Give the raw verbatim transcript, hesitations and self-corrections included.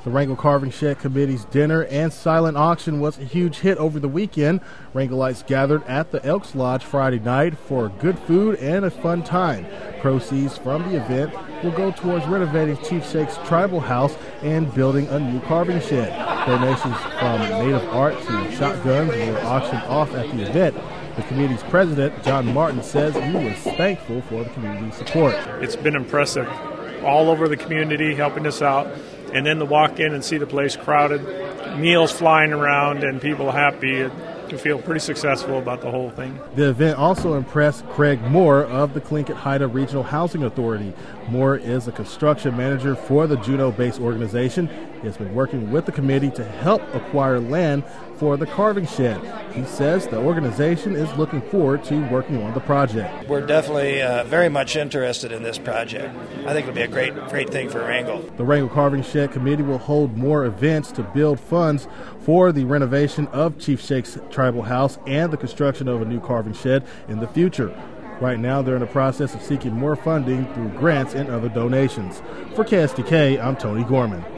The Wrangell Carving Shed Committee's dinner and silent auction was a huge hit over the weekend. Wrangellites gathered at the Elks Lodge Friday night for good food and a fun time. Proceeds from the event will go towards renovating Chief Shake's tribal house and building a new carving shed. Donations from native art to shotguns were auctioned off at the event. The committee's president, John Martin, says he was thankful for the community's support. It's been impressive. All over the community helping us out. And then to walk in and see the place crowded, meals flying around, and people happy, to feel pretty successful about the whole thing. The event also impressed Craig Moore of the Tlingit-Haida Regional Housing Authority. Moore is a construction manager for the Juneau-based organization. He has been working with the committee to help acquire land for the carving shed. He says the organization is looking forward to working on the project. We're definitely uh, very much interested in this project. I think it'll be a great, great thing for Wrangell. The Wrangell Carving Shed Committee will hold more events to build funds for the renovation of Chief Shake's tribal house and the construction of a new carving shed in the future. Right now, they're in the process of seeking more funding through grants and other donations. For K S D K, I'm Tony Gorman.